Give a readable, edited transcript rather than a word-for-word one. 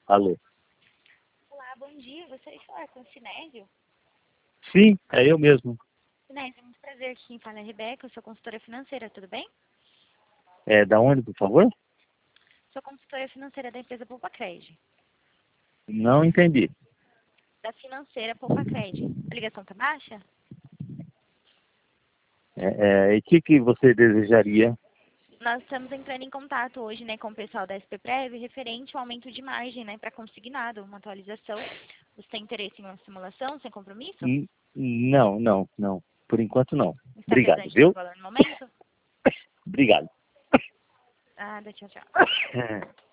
Alô? Olá, bom dia. Gostaria de falar com o Sinésio. Sim, é eu mesmo. Sinésio, muito prazer. Quem fala é a Rebeca, eu sou consultora financeira, tudo bem? É da onde, por favor? Sou consultora financeira da empresa Poupa-Cred. Não entendi. Da financeira Poupa-Cred. A ligação tá baixa? E o que você desejaria? Nós estamos entrando em contato hoje, né, com o pessoal da SPPrev referente ao aumento de margem, né, para consignado, uma atualização. Você tem interesse em uma simulação sem compromisso? Não. Por enquanto não. Está Obrigado, pesando esse viu? valor no momento? Obrigado. Ah, tchau, tchau.